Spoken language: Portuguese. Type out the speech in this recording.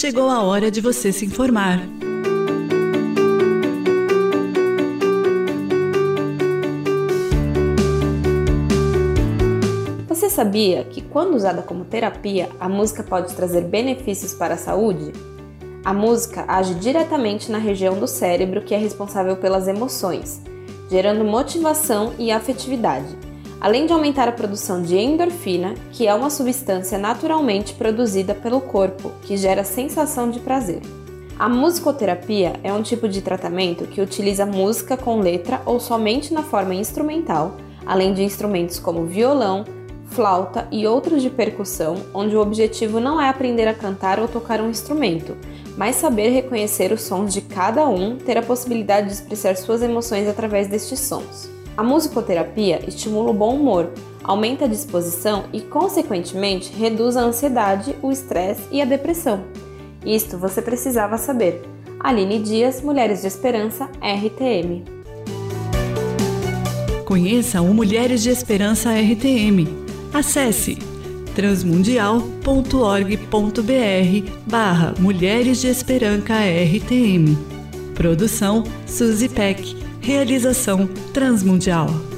chegou a hora de você se informar. Você sabia que, quando usada como terapia, a música pode trazer benefícios para a saúde? A música age diretamente na região do cérebro que é responsável pelas emoções, gerando motivação e afetividade, além de aumentar a produção de endorfina, que é uma substância naturalmente produzida pelo corpo, que gera sensação de prazer. A musicoterapia é um tipo de tratamento que utiliza música com letra ou somente na forma instrumental, além de instrumentos como violão, flauta e outros de percussão, onde o objetivo não é aprender a cantar ou tocar um instrumento, mas saber reconhecer os sons de cada um, ter a possibilidade de expressar suas emoções através destes sons. A musicoterapia estimula o bom humor, aumenta a disposição e, consequentemente, reduz a ansiedade, o estresse e a depressão. Isto você precisava saber. Aline Dias, Mulheres de Esperança, RTM. Conheça o Mulheres de Esperança RTM. Acesse transmundial.org.br/Mulheres de Esperança RTM. Produção Suzy Peck. Realização Transmundial.